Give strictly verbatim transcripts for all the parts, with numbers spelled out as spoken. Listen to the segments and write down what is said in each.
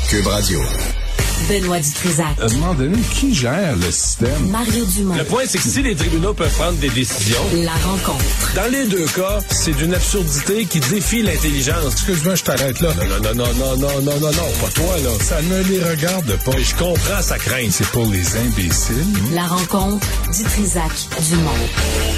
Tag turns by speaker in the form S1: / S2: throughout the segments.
S1: Cube Radio.
S2: Benoît Dutrisac.
S3: À un moment donné, qui gère le système?
S2: Mario Dumont.
S4: Le point, c'est que si les tribunaux peuvent prendre des décisions...
S2: La rencontre.
S4: Dans les deux cas, c'est d'une absurdité qui défie l'intelligence.
S3: Excuse-moi, je t'arrête là.
S4: Non, non, non, non, non, non, non, non, pas toi, là.
S3: Ça ne les regarde pas.
S4: Et je comprends sa crainte.
S3: C'est pour les imbéciles.
S2: La rencontre Dutrisac-Dumont.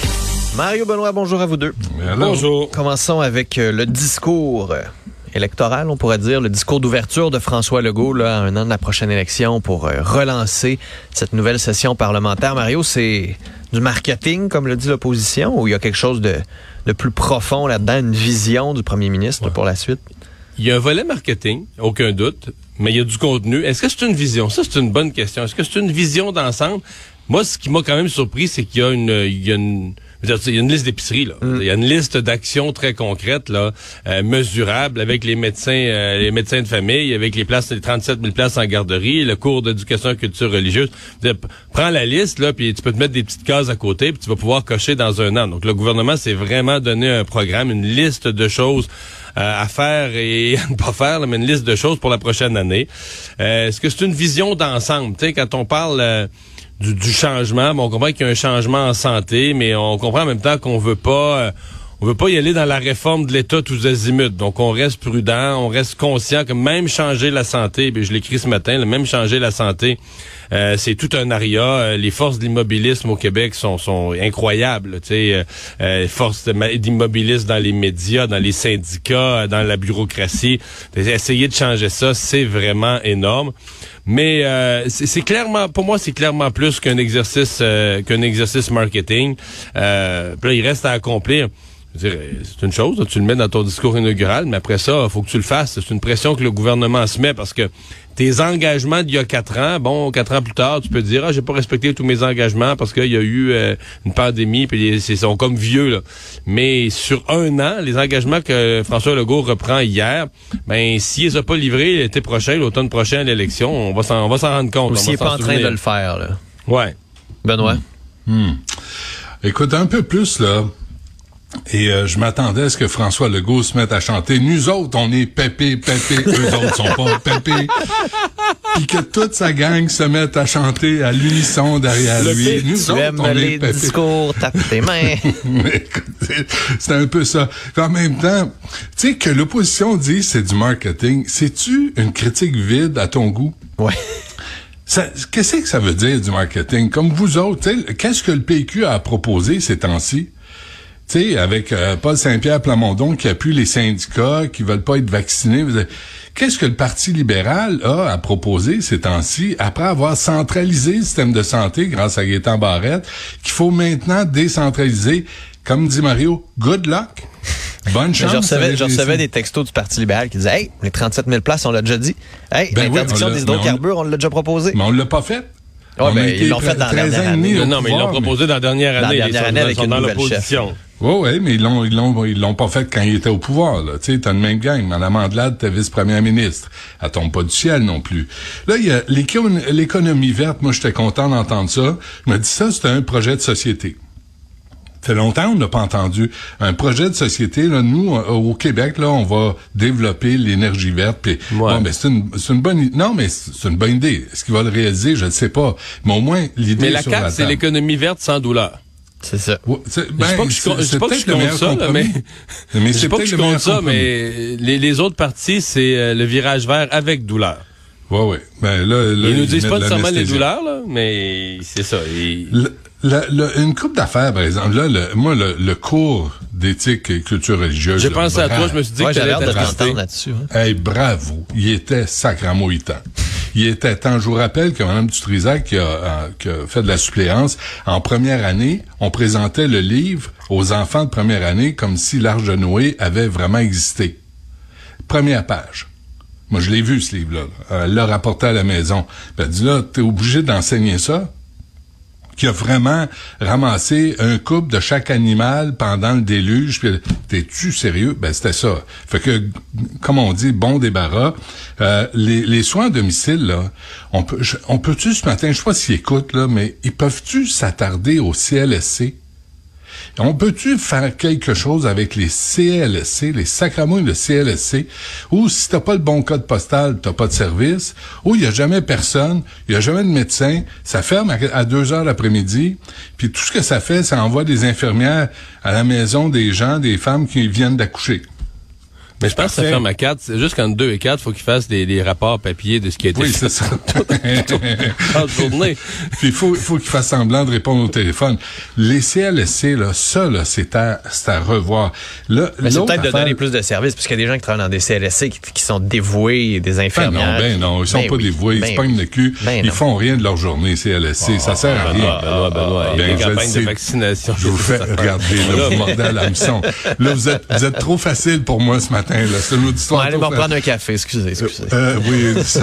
S5: Mario Benoît, bonjour à vous deux.
S3: Alors,
S4: Bonjour.
S5: Commençons avec euh, le discours euh, électoral, on pourrait dire, le discours d'ouverture de François Legault, là, à un an de la prochaine élection, pour euh, relancer cette nouvelle session parlementaire. Mario, c'est du marketing, comme le dit l'opposition, ou il y a quelque chose de, de plus profond là-dedans, une vision du premier ministre
S4: Ouais.
S5: pour la suite?
S4: Il y a un volet marketing, aucun doute, mais il y a du contenu. Est-ce que c'est une vision? Ça, c'est une bonne question. Est-ce que c'est une vision d'ensemble? Moi, ce qui m'a quand même surpris, c'est qu'il y a une... Il y a une Je veux dire, il y a une liste d'épiceries, là. Mm. Il y a une liste d'actions très concrètes, là, euh, mesurables, avec les médecins, euh, les médecins de famille, avec les places, les trente-sept mille places en garderie, le cours d'éducation et culture religieuse. Je veux dire, prends la liste, là, puis tu peux te mettre des petites cases à côté, puis tu vas pouvoir cocher dans un an. Donc, le gouvernement s'est vraiment donné un programme, une liste de choses euh, à faire et à ne pas faire, là, mais une liste de choses pour la prochaine année. Euh, est-ce que c'est une vision d'ensemble? Tu sais, quand on parle... Euh, Du, du changement. Bon, on comprend qu'il y a un changement en santé, mais on comprend en même temps qu'on veut pas, euh, on veut pas y aller dans la réforme de l'État tous azimuts. Donc, on reste prudent, on reste conscient que même changer la santé, puis je l'écris ce matin, là, même changer la santé, euh, c'est tout un aria. Les forces d'immobilisme au Québec sont, sont incroyables. Tu sais, euh, forces d'immobilisme dans les médias, dans les syndicats, dans la bureaucratie. Essayer de changer ça, c'est vraiment énorme. Mais euh, c'est, c'est clairement, pour moi, c'est clairement plus qu'un exercice euh, qu'un exercice marketing. Euh, puis là, il reste à accomplir. Je veux dire, c'est une chose, là, tu le mets dans ton discours inaugural, mais après ça, il faut que tu le fasses. C'est une pression que le gouvernement se met parce que tes engagements d'il y a quatre ans, bon, quatre ans plus tard, tu peux dire, ah, j'ai pas respecté tous mes engagements parce qu'il y a eu euh, une pandémie, puis ils sont comme vieux, là. Mais sur un an, les engagements que François Legault reprend hier, ben, s'il les a pas livrés l'été prochain, l'automne prochain à l'élection, on va s'en, on va s'en rendre compte.
S5: Ou s'il n'est pas en train de le faire, là.
S4: Ouais.
S5: Benoît?
S3: Hmm. Hmm. Écoute, un peu plus, là. Et euh, je m'attendais à ce que François Legault se mette à chanter. Nous autres, on est pépé, pépé. Eux autres sont pas pépé. Puis que toute sa gang se mette à chanter à l'unisson derrière
S5: le
S3: lui. Nous
S5: tu
S3: autres,
S5: aimes
S3: on
S5: les
S3: est pépé.
S5: discours, tape tes mains.
S3: Mais écoute, c'est un peu ça. Puis en même temps, tu sais, que l'opposition dit c'est du marketing, c'est-tu une critique vide à ton goût?
S5: Ouais.
S3: Ça, qu'est-ce que ça veut dire du marketing? Comme vous autres, qu'est-ce que le P Q a proposé ces temps-ci? Tu sais, avec euh, Paul Saint-Pierre Plamondon qui appuie les syndicats, qui veulent pas être vaccinés. Qu'est-ce que le Parti libéral a à proposer ces temps-ci, après avoir centralisé le système de santé grâce à Gaétan Barrette, qu'il faut maintenant décentraliser? Comme dit Mario, good luck. Bonne chance.
S5: Je recevais, je recevais des textos du Parti libéral qui disaient « Hey, les trente-sept mille places, on l'a déjà dit. Hey,
S3: ben
S5: l'interdiction
S3: oui,
S5: des hydrocarbures, on, on l'a déjà proposé. »
S3: Mais on l'a pas fait.
S5: Ouais, ben, ils l'ont fait dans la dernière année.
S4: Non, non, mais ils l'ont proposé dans la dernière année.
S5: Dans la dernière année avec une nouvelle chef.
S3: Oui, oui, mais ils l'ont, ils l'ont, ils l'ont pas fait quand ils étaient au pouvoir, là. Tu sais, t'as une même gang. Mme Andelade, t'es vice-première ministre. Elle tombe pas du ciel non plus. Là, il y a l'économie verte. Moi, j'étais content d'entendre ça. Je me dis, ça, c'est un projet de société. Ça fait longtemps qu'on n'a pas entendu un projet de société. Là, nous, au Québec, là, on va développer l'énergie verte. Puis,
S4: ouais.
S3: bon, ben c'est une, c'est une bonne, non, mais c'est une bonne idée. Est-ce qu'il va le réaliser, je ne sais pas. Mais au moins l'idée.
S4: Mais la
S3: sur
S4: carte,
S3: la
S4: c'est
S3: table.
S4: L'économie verte sans douleur.
S5: C'est ça.
S3: Ouais, c'est, ben,
S4: je sais pas que je, je, sais pas que je compte ça, là, mais,
S3: mais
S4: je sais pas que je compte ça, mais les, les autres parties, c'est euh, le virage vert avec douleur.
S3: Ouais, ouais. Ben là, là
S4: ils nous disent pas
S3: de
S4: nécessairement les douleurs, là, mais c'est ça. Et...
S3: Le, le, le, une couple d'affaires, par exemple. Là, le, moi, le, le cours d'éthique et culture religieuse.
S4: J'ai pensé à toi, je me suis dit
S5: ouais,
S4: que t'allais
S5: j'avais hâte de
S4: t'assister.
S5: t'entendre là-dessus. Hein.
S3: Hey, bravo. Il était sacrément temps. Il était temps. Je vous rappelle que Mme Dutrisac, qui a, euh, qui a fait de la suppléance, en première année, on présentait le livre aux enfants de première année comme si l'Arche de Noé avait vraiment existé. Première page. Moi, je l'ai vu, ce livre-là. Là. Elle l'a rapporté à la maison. Puis elle dit, là, t'es obligé d'enseigner ça. Qui a vraiment ramassé un couple de chaque animal pendant le déluge. Puis, t'es-tu sérieux? Ben, c'était ça. Fait que, comme on dit, bon débarras. Euh, les, les soins à domicile, là, on peut, je, on peut-tu ce matin, je sais pas s'ils écoutent, là, mais ils peuvent-tu s'attarder au C L S C? On peut-tu faire quelque chose avec les C L S C, les sacramouilles de C L S C, où si t'as pas le bon code postal, t'as pas de service, où il y a jamais personne, il y a jamais de médecin, ça ferme à, à deux heures l'après-midi, puis tout ce que ça fait, ça envoie des infirmières à la maison des gens, des femmes qui viennent d'accoucher.
S4: Mais je pense que ça ferme à quatre. C'est juste qu'entre deux et quatre, il faut qu'ils fassent des, des rapports papier de ce qui a été
S3: oui,
S4: fait.
S3: c'est ça.
S4: toute journée.
S3: Puis il faut, faut qu'ils fassent semblant de répondre au téléphone. Les C L S C, là, ça, là, c'est à, c'est à revoir. Là,
S5: mais c'est peut-être
S3: affaire...
S5: de donner plus de services, parce qu'il y a des gens qui travaillent dans des C L S C qui, qui sont dévoués, des infirmières.
S3: Ben non, ben non, ils sont
S5: ben
S3: pas
S5: oui,
S3: dévoués, ils
S5: ben
S3: se pognent
S5: oui.
S3: le cul,
S5: ben
S3: ils
S5: non.
S3: font rien de leur journée, C L S C, oh, ça sert à rien.
S4: Benoît, Benoît, Benoît, il y a
S3: Ben,
S4: des
S3: je
S4: campagnes
S3: sais.
S4: de vaccination.
S3: Je vous fais, regardez, là, vous mordez à l'hameçon. Là, vous êtes, vous êtes trop facile pour moi ce matin, là. C'est une autre histoire.
S5: Allez, on va prendre un café, excusez, excusez.
S3: Euh, oui, ça.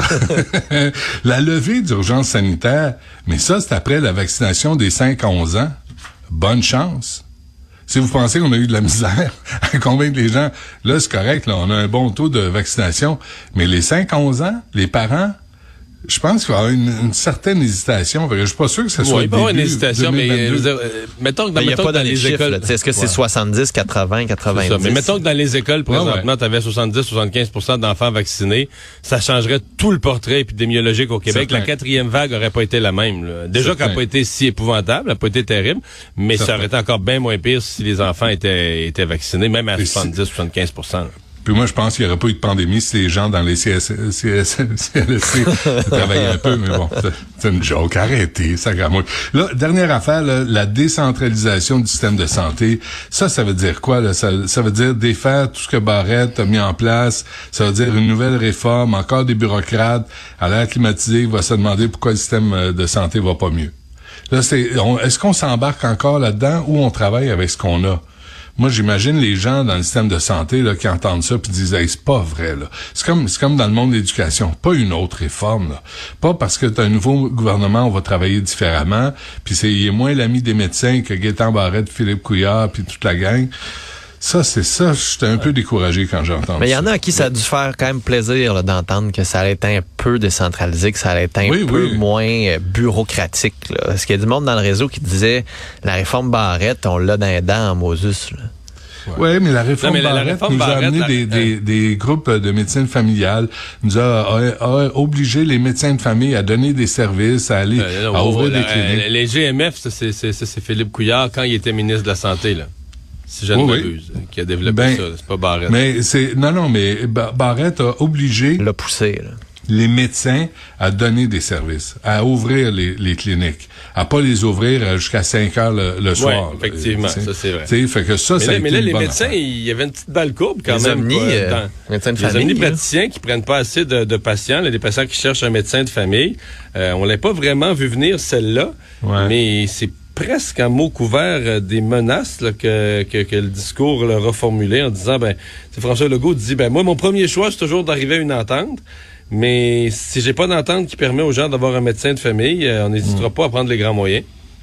S3: La levée d'urgence sanitaire, mais ça, c'est après la vaccination des cinq à onze ans. Bonne chance. Si vous pensez qu'on a eu de la misère à convaincre les gens, là, c'est correct, là, on a un bon taux de vaccination. Mais les cinq à onze ans, les parents, je pense qu'il va y avoir une, une certaine hésitation. Je suis pas sûr que ce soit
S4: Oui, il va y avoir une
S3: début
S4: hésitation,
S3: deux mille vingt-deux.
S4: mais je veux dire, euh, mettons que dans,
S5: Il n'y a
S4: mettons
S5: pas
S4: que dans
S5: dans les
S4: les
S5: chiffres.
S4: écoles...
S5: là. Est-ce que c'est
S4: Ouais.
S5: soixante-dix, quatre-vingts, quatre-vingt-dix?
S4: C'est ça. Mais mettons que dans les écoles, présentement,
S3: Ouais, ouais.
S4: tu avais soixante-dix à soixante-quinze pour cent d'enfants vaccinés, ça changerait tout le portrait épidémiologique au Québec.
S3: Certain.
S4: La quatrième vague aurait pas été la même. Là. Déjà
S3: Certain.
S4: qu'elle n'a pas été si épouvantable, elle n'a pas été terrible, mais
S3: Certain.
S4: ça aurait été encore bien moins pire si les enfants étaient, étaient vaccinés, même à
S3: Et
S4: soixante-dix à soixante-quinze pour cent.
S3: Puis moi, je pense qu'il n'y aurait pas eu de pandémie si les gens dans les C S C, C L S C travaillaient un peu, mais bon, c'est, c'est une joke. Arrêtez, ça gramouille. Là, dernière affaire, là, la décentralisation du système de santé. Ça, ça veut dire quoi, là? Ça, ça veut dire défaire tout ce que Barrette a mis en place. Ça veut dire une nouvelle réforme, encore des bureaucrates à l'air climatisé qui va se demander pourquoi le système de santé va pas mieux. Là, c'est, on, est-ce qu'on s'embarque encore là-dedans ou on travaille avec ce qu'on a? Moi, j'imagine les gens dans le système de santé là qui entendent ça puis disent hey, c'est pas vrai là. C'est comme c'est comme dans le monde de l'éducation, pas une autre réforme là. Pas parce que t'as un nouveau gouvernement, on va travailler différemment, puis c'est il est moins l'ami des médecins que Gaétan Barrette, Philippe Couillard puis toute la gang. Ça, c'est ça. J'étais un peu découragé quand j'ai entendu
S5: Mais il y
S3: ça.
S5: en a à qui ça a dû faire quand même plaisir là, d'entendre que ça allait être un peu décentralisé, que ça allait être un
S3: Oui,
S5: peu
S3: oui.
S5: moins euh, bureaucratique. Là. Parce qu'il y a du monde dans le réseau qui disait la réforme Barrette, on l'a dans les dents en Mosus. Là.
S3: Ouais, mais la réforme
S4: Non, mais la- la
S3: Barrette
S4: réforme
S3: nous a
S4: Barrette,
S3: amené
S4: la-
S3: des, des, des groupes de médecine familiale, nous a, a, a obligé les médecins de famille à donner des services, à aller
S4: Euh,
S3: à
S4: oh,
S3: ouvrir
S4: la-
S3: des cliniques.
S4: euh, Les G M F, ça, c'est, c'est, ça, c'est Philippe Couillard quand il était ministre de la Santé, là. Si je ne
S3: Oui, oui.
S4: m'abuse, qui a développé
S3: Ben,
S4: ça. C'est pas Barrette.
S3: Mais c'est non non mais Ba- Barrette a obligé
S5: L'a poussé. Là.
S3: les médecins à donner des services, à ouvrir les, les cliniques, à pas les ouvrir euh, jusqu'à cinq heures le, le soir.
S4: Oui, effectivement,
S3: Euh,
S4: ça c'est vrai.
S3: t'sais, fait que ça,
S4: Mais
S3: ça
S4: là,
S3: a
S4: mais
S3: été
S4: là
S3: une
S4: les
S3: bonne
S4: médecins,
S3: affaire.
S4: il y avait une petite balle courbe quand
S5: Les
S4: même.
S5: omnis,
S4: quoi,
S5: euh,
S4: dans-
S5: médecins de
S4: les
S5: famille,
S4: omnipraticiens qui prennent pas assez de, de patients, là, des patients qui cherchent un médecin de famille. Euh, on l'a pas vraiment vu venir celle-là,
S3: Ouais.
S4: mais c'est presque en mots couverts euh, des menaces là, que, que, que le discours leur a formulé en disant, ben, c'est François Legault dit, ben moi mon premier choix c'est toujours d'arriver à une entente. Mais si j'ai pas d'entente qui permet aux gens d'avoir un médecin de famille, euh, on n'hésitera
S3: Mm.
S4: pas à prendre les grands moyens.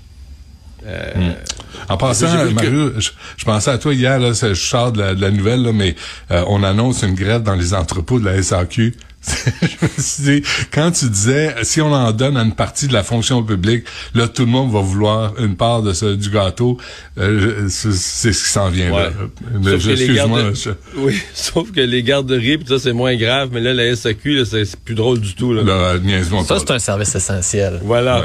S4: Euh,
S3: En passant,
S4: J'ai vu que-
S3: Mario, je, je pensais à toi hier, là, je sors de la, de la nouvelle, là, mais euh, on annonce une grève dans les entrepôts de la S A Q. Je me suis dit, quand tu disais, si on en donne à une partie de la fonction publique, là, tout le monde va vouloir une part de ce, du gâteau. Euh, je- c'est, c'est ce qui s'en vient,
S4: Ouais.
S3: là. Mais
S4: Sauf
S3: je-
S4: que les
S3: excuse-moi.
S4: gardes-
S3: je-
S4: Oui, sauf que les garderies, pis ça, c'est moins grave, mais là, la S A Q, là, c'est, c'est plus drôle du tout. Là.
S3: là, niaise-moi
S5: Ça,
S3: pas,
S5: c'est
S3: là.
S5: un service essentiel.
S4: Voilà.
S3: Ouais.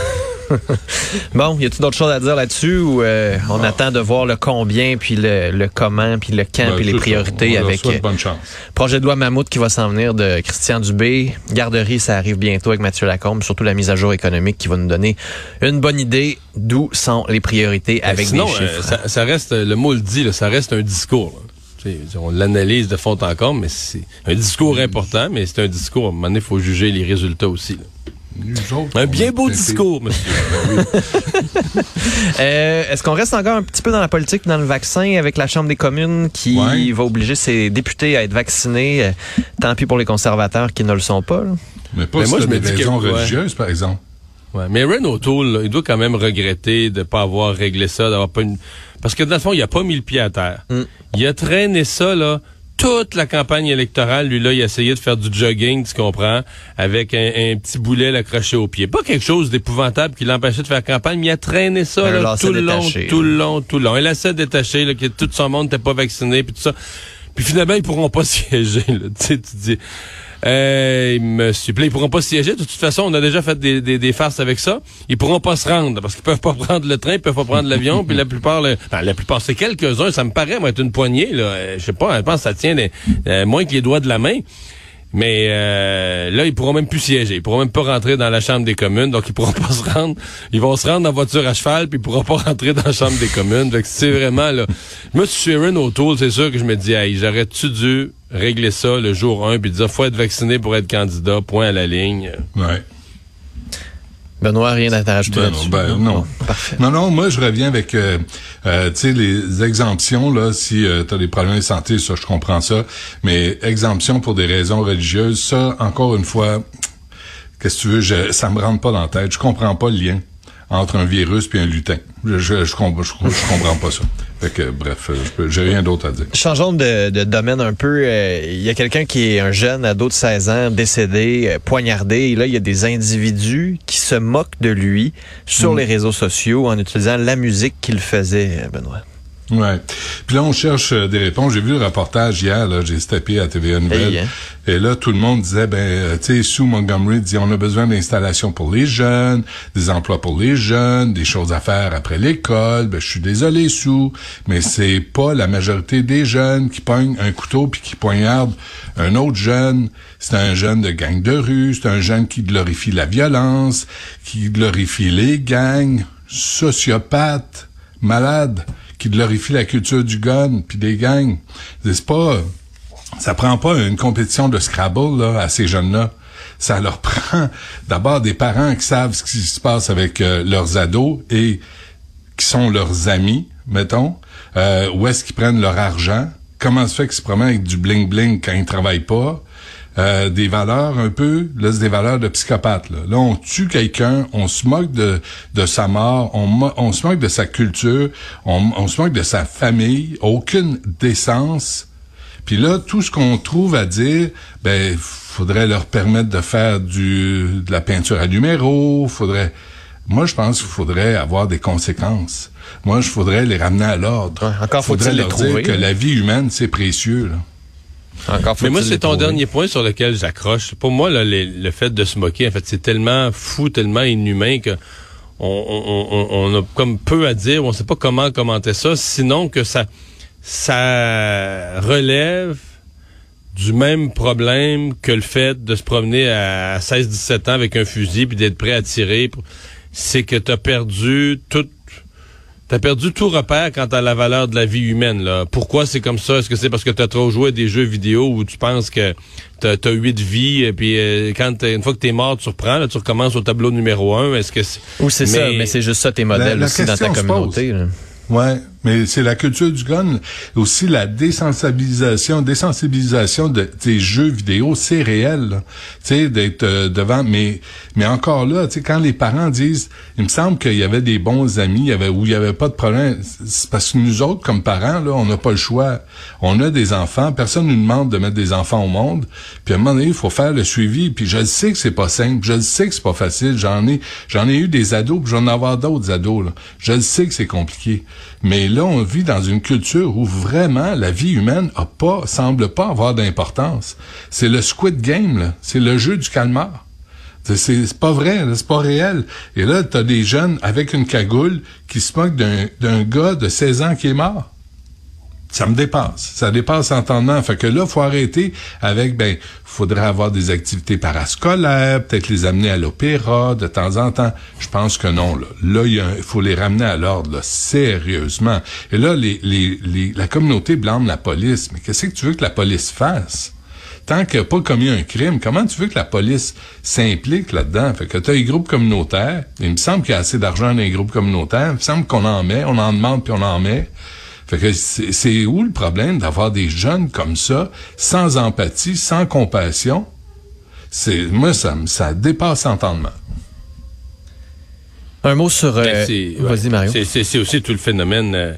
S5: Bon, y a-t-il d'autres choses à dire là-dessus ou euh, on
S3: Ah.
S5: attend de voir le combien, puis le, le comment, puis le quand,
S3: Ben,
S5: puis les
S3: c'est ça.
S5: priorités
S3: On leur
S5: avec
S3: souhaite
S5: euh,
S3: bonne chance.
S5: projet de loi Mammouth qui va s'en venir de Christian Dubé. Garderie, ça arrive bientôt avec Mathieu Lacombe, surtout la mise à jour économique qui va nous donner une bonne idée d'où sont les priorités avec
S4: Sinon,
S5: des
S4: euh,
S5: chiffres.
S4: ça, ça reste, le mot le dit, là, ça reste un discours. Là. Tu sais, on l'analyse de fond en comble, mais c'est un discours important, mais c'est un discours. À un moment donné, il faut juger les résultats aussi. Là.
S3: Nous autres,
S4: Un
S3: on
S4: bien
S3: est
S4: beau
S3: traités.
S4: discours, monsieur.
S5: Euh, est-ce qu'on reste encore un petit peu dans la politique, dans le vaccin, avec la Chambre des communes qui
S3: Ouais.
S5: va obliger ses députés à être vaccinés? Euh, tant pis pour les conservateurs qui ne le sont pas. Là.
S3: Mais pas
S4: Mais
S3: si
S4: moi,
S3: t'as
S4: je me
S3: des
S4: dis que-
S3: raisons
S4: ouais.
S3: religieuses, par exemple.
S4: Ouais, mais Ren O'Toole, là, il doit quand même regretter de pas avoir réglé ça, d'avoir pas une... Parce que dans le fond, il a pas mis le pied à terre.
S5: Mm.
S4: Il a traîné ça, là, toute la campagne électorale, lui là, il a essayé de faire du jogging, tu comprends, avec un, un petit boulet accroché au pied. Pas quelque chose d'épouvantable qui l'empêchait de faire campagne, mais il a traîné ça là, tout le long,
S5: détaché,
S4: tout le
S5: là.
S4: long, tout le long. Il a essayé de détacher, là, que tout son monde n'était pas vacciné, puis tout ça. Puis finalement, ils pourront pas siéger, là. Tu sais, tu dis... Hey, monsieur. Puis là, ils pourront pas siéger. De toute façon, on a déjà fait des, des, des farces avec ça. Ils pourront pas se rendre parce qu'ils peuvent pas prendre le train, ils peuvent pas prendre l'avion. Puis la plupart, le, ben, la plupart, c'est quelques-uns. Ça me paraît, moi, être une poignée. Là, euh, je sais pas. Je pense que ça tient des, euh, moins que les doigts de la main. Mais euh, là, ils pourront même plus siéger. Ils pourront même pas rentrer dans la Chambre des communes. Donc, ils pourront pas se rendre. Ils vont se rendre en voiture à cheval, puis ils pourront pas rentrer dans la Chambre des communes. Donc, c'est vraiment, là... Moi, si je suis Erin O'Toole, c'est sûr que je me dis, hey, j'aurais-tu dû régler ça le jour un, puis dire, faut être vacciné pour être candidat, point à la ligne.
S3: Ouais.
S5: Benoît, rien à rajouter
S3: Ben
S5: là-dessus?
S3: non, ben non.
S5: non. Parfait.
S3: Non, non, moi, je reviens avec, euh, euh, tu sais, les exemptions, là, si euh, tu as des problèmes de santé, ça, je comprends ça, mais exemption pour des raisons religieuses, ça, encore une fois, qu'est-ce que tu veux, je, ça me rentre pas dans la tête. Je comprends pas le lien entre un virus puis un lutin. Je, je, je, comprends, je, je comprends pas ça. Fait que, bref, je, j'ai rien d'autre à dire.
S5: Changeons de, de domaine un peu. Il euh, y a quelqu'un qui est un jeune ado de seize ans, décédé, euh, poignardé. Et là, il y a des individus qui se moquent de lui sur mmh. les réseaux sociaux en utilisant la musique qu'il faisait, Benoît.
S3: Ouais. Puis là, on cherche euh, des réponses. J'ai vu le reportage hier, là, j'ai steppé à T V A Nouvelles. Hey, hein? Et là, tout le monde disait, ben, euh, tu sais, Sue Montgomery dit, on a besoin d'installations pour les jeunes, des emplois pour les jeunes, des choses à faire après l'école. Ben, je suis désolé, Sue, mais c'est pas la majorité des jeunes qui pognent un couteau puis qui poignardent un autre jeune. C'est un jeune de gang de rue, c'est un jeune qui glorifie la violence, qui glorifie les gangs, sociopathe, malade, qui glorifie la culture du gun puis des gangs. C'est pas, ça prend pas une compétition de Scrabble là à ces jeunes-là. Ça leur prend d'abord des parents qui savent ce qui se passe avec euh, leurs ados et qui sont leurs amis, mettons. Euh, où est-ce qu'ils prennent leur argent? Comment se fait qu'ils se promènent avec du bling bling quand ils travaillent pas? Euh, des valeurs un peu, là, c'est des valeurs de psychopathe. Là, là on tue quelqu'un, on se moque de de sa mort, on, mo- on se moque de sa culture, on, on se moque de sa famille, aucune décence. Puis là, tout ce qu'on trouve à dire, ben, faudrait leur permettre de faire du de la peinture à numéro, faudrait... Moi, je pense qu'il faudrait avoir des conséquences. Moi, je faudrais les ramener à l'ordre.
S5: Ouais, encore
S3: faudrait
S5: faut-il
S3: leur
S5: les trouver,
S3: dire que
S5: là.
S3: la vie humaine, c'est précieux, là.
S5: Encore
S4: Mais moi, c'est ton
S5: trouver.
S4: dernier point sur lequel j'accroche. Pour moi, là, les, le fait de se moquer, en fait, c'est tellement fou, tellement inhumain que on, on, on, on a comme peu à dire. On sait pas comment commenter ça, sinon que ça, ça relève du même problème que le fait de se promener à seize dix-sept ans avec un fusil puis d'être prêt à tirer. C'est que t'as perdu tout T'as perdu tout repère quant à la valeur de la vie humaine, là. Pourquoi c'est comme ça? Est-ce que c'est parce que t'as trop joué à des jeux vidéo où tu penses que t'as, t'as huit vies, et puis euh, quand t'es, une fois que t'es mort, tu reprends, là, tu recommences au tableau numéro un. Est-ce que c'est...
S5: Ou c'est
S4: mais...
S5: ça, mais c'est juste ça tes modèles
S3: La- la
S5: aussi dans ta
S3: question se
S5: communauté. Là.
S3: Ouais, mais c'est la culture du gun, aussi la désensibilisation, désensibilisation de des jeux vidéo, c'est réel, là. Tu sais, d'être euh, devant, mais mais encore là, tu sais, quand les parents disent, il me semble qu'il y avait des bons amis, il y avait où il y avait pas de problème, c'est parce que nous autres comme parents là, on n'a pas le choix, on a des enfants, personne nous demande de mettre des enfants au monde, puis à un moment donné, il faut faire le suivi, puis je le sais que c'est pas simple, je le sais que c'est pas facile, j'en ai j'en ai eu des ados, puis j'en ai avoir d'autres ados là, je le sais que c'est compliqué. Mais là, on vit dans une culture où vraiment la vie humaine a pas, semble pas avoir d'importance. C'est le Squid Game, là. C'est le jeu du calmar. C'est, c'est, c'est pas vrai, là. C'est pas réel. Et là, t'as des jeunes avec une cagoule qui se moquent d'un, d'un gars de seize ans qui est mort. Ça me dépasse. Ça dépasse l'entendement. Fait que là, faut arrêter avec, ben, faudrait avoir des activités parascolaires, peut-être les amener à l'opéra de temps en temps. Je pense que non, là. Là, il y a un, faut les ramener à l'ordre, là, sérieusement. Et là, les, les, les, la communauté blâme la police. Mais qu'est-ce que tu veux que la police fasse? Tant qu'il n'a pas commis un crime, comment tu veux que la police s'implique là-dedans? Fait que t'as les groupes communautaires. Il me semble qu'il y a assez d'argent dans les groupes communautaires. Il me semble qu'on en met, on en demande puis on en met. Fait que c'est, c'est où le problème d'avoir des jeunes comme ça, sans empathie, sans compassion? C'est, moi, ça, ça dépasse l'entendement.
S5: Un mot sur... Euh...
S4: Ben, c'est,
S5: Vas-y,
S4: ouais,
S5: Mario.
S4: C'est, c'est, c'est aussi tout le phénomène... Euh,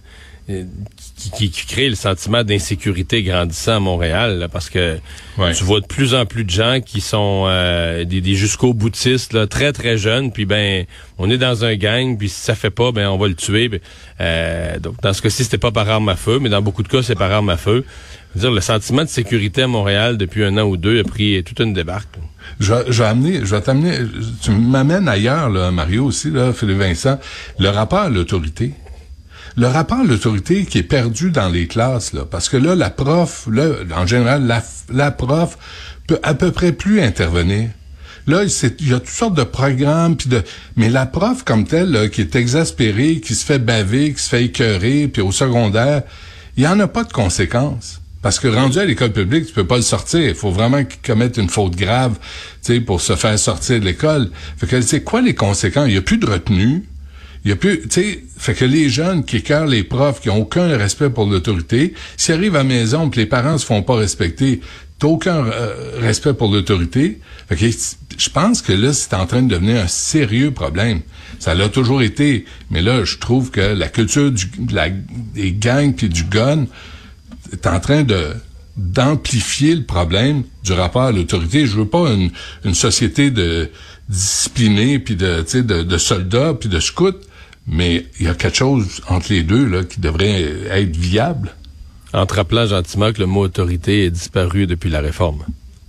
S4: Qui, qui, qui crée le sentiment d'insécurité grandissant à Montréal, là, parce que ouais. tu vois de plus en plus de gens qui sont euh, des, des jusqu'au boutistes, là, très très jeunes, puis ben on est dans un gang, puis si ça fait pas, ben on va le tuer. Ben, euh, donc dans ce cas-ci, c'était pas par arme à feu, mais dans beaucoup de cas, c'est par arme à feu. Je veux dire, le sentiment de sécurité à Montréal depuis un an ou deux a pris toute une débarque.
S3: Je, je vais amener, je vais t'amener, tu m'amènes ailleurs, là, Mario aussi, là, Philippe Vincent, le rapport à l'autorité. Le rapport à l'autorité qui est perdu dans les classes, là, parce que là, la prof, là, en général, la, la prof peut à peu près plus intervenir. Là, il y a toutes sortes de programmes, puis de, mais la prof comme telle, là, qui est exaspérée, qui se fait baver, qui se fait écœurer, puis au secondaire, il y en a pas de conséquences. Parce que rendu à l'école publique, tu peux pas le sortir. Il faut vraiment qu'il commette une faute grave, tu sais, pour se faire sortir de l'école. Fait que, c'est quoi les conséquences? Il y a plus de retenue. Il y a plus, tu sais, fait que les jeunes qui écœurent les profs, qui ont aucun respect pour l'autorité, s'ils arrivent à la maison que les parents se font pas respecter, t'as aucun euh, respect pour l'autorité. Fait que je pense que là, c'est en train de devenir un sérieux problème. Ça l'a toujours été, mais là, je trouve que la culture du, de la, des gangs puis du gun est en train de d'amplifier le problème du rapport à l'autorité. Je veux pas une, une société de disciplinée puis de, tu sais, de, de soldats puis de scouts. Mais il y a quelque chose entre les deux là qui devrait être viable.
S4: En te rappelant gentiment que le mot autorité est disparu depuis la réforme.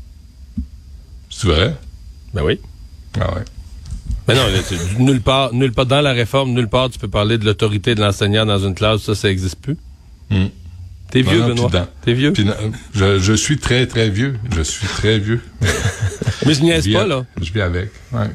S3: C'est vrai?
S4: Ben oui.
S3: Ah ouais.
S4: Mais non, nulle part, nulle part dans la réforme, nulle part tu peux parler de l'autorité de l'enseignant dans une classe, ça, ça existe plus.
S3: Mm.
S4: T'es vieux, non, non, Benoît. Dans, T'es vieux?
S3: Pis, je, je suis très, très vieux. Je suis très vieux.
S4: Mais je niaise pas, là.
S3: Je vis avec, ouais.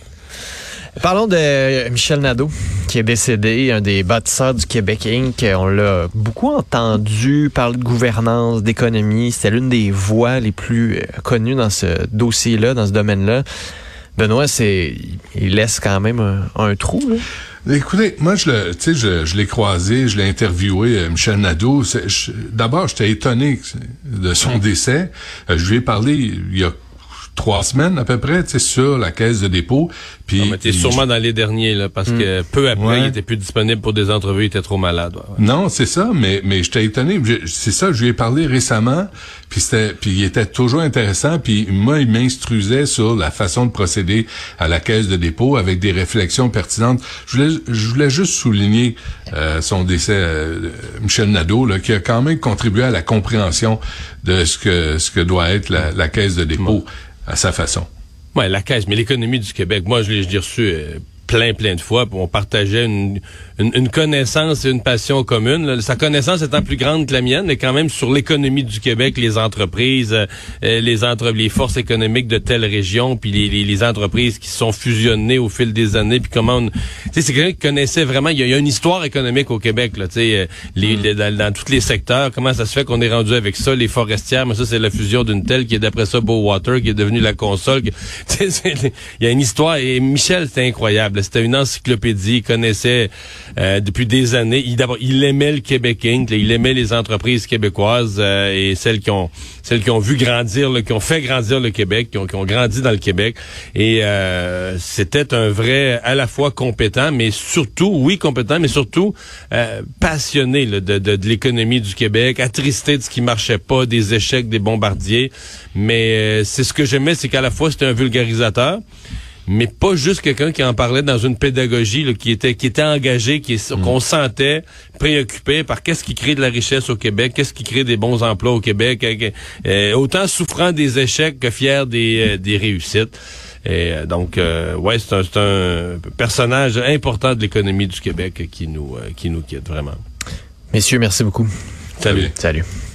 S5: Parlons de Michel Nadeau, qui est décédé, un des bâtisseurs du Québec Incorporé. On l'a beaucoup entendu parler de gouvernance, d'économie. C'était l'une des voix les plus connues dans ce dossier-là, dans ce domaine-là. Benoît, c'est, il laisse quand même un, un trou, là.
S3: Écoutez, moi, je le, tu sais, je, je l'ai croisé, je l'ai interviewé, euh, Michel Nadeau. C'est, je, d'abord, j'étais étonné de son décès. Euh, je lui ai parlé il y a trois semaines à peu près, tu sais, sur la caisse de dépôt. Puis,
S4: non, mais t'es sûrement dans les derniers, là, parce mmh. que peu après, ouais. il était plus disponible pour des entrevues, il était trop malade. Ouais.
S3: Non, c'est ça, mais mais j'étais étonné. C'est ça, je lui ai parlé récemment, puis c'était, puis il était toujours intéressant, puis moi, il m'instruisait sur la façon de procéder à la caisse de dépôt avec des réflexions pertinentes. Je voulais, je voulais juste souligner euh, son décès, euh, Michel Nadeau, là, qui a quand même contribué à la compréhension de ce que ce que doit être la, la caisse de dépôt. Mmh. À sa façon.
S4: Ouais, la caisse, mais l'économie du Québec, moi, je l'ai, je l'ai reçu euh, plein, plein de fois, puis on partageait une, une, une connaissance et une passion commune. Là. Sa connaissance étant plus grande que la mienne, mais quand même sur l'économie du Québec, les entreprises, euh, les entre les forces économiques de telle région, puis les, les, les entreprises qui se sont fusionnées au fil des années, puis comment on... Tu sais, c'est quelqu'un qui connaissait vraiment... Il y a, il y a une histoire économique au Québec, là, tu sais, les, les, dans, dans tous les secteurs, comment ça se fait qu'on est rendu avec ça, les forestières, mais ça, c'est la fusion d'une telle qui est d'après ça Bowater, qui est devenue la console. Tu sais, il y a une histoire, et Michel, c'était incroyable. C'était une encyclopédie, il connaissait euh, depuis des années. Il, d'abord, il aimait le Québec Incorporé, il aimait les entreprises québécoises euh, et celles qui ont celles qui ont vu grandir, là, qui ont fait grandir le Québec, qui ont, qui ont grandi dans le Québec. Et euh, c'était un vrai, à la fois compétent, mais surtout, oui, compétent, mais surtout euh, passionné là, de, de, de l'économie du Québec, attristé de ce qui marchait pas, des échecs des bombardiers. Mais euh, c'est ce que j'aimais, c'est qu'à la fois, c'était un vulgarisateur, mais pas juste quelqu'un qui en parlait dans une pédagogie là, qui était qui était engagé, qui est, mmh. qu'on sentait préoccupé par qu'est-ce qui crée de la richesse au Québec, qu'est-ce qui crée des bons emplois au Québec, euh, euh, autant souffrant des échecs que fier des euh, des réussites. Et euh, donc euh, ouais, c'est un, c'est un personnage important de l'économie du Québec qui nous euh, qui nous quitte vraiment.
S5: Messieurs, merci beaucoup.
S4: Salut.
S5: Salut.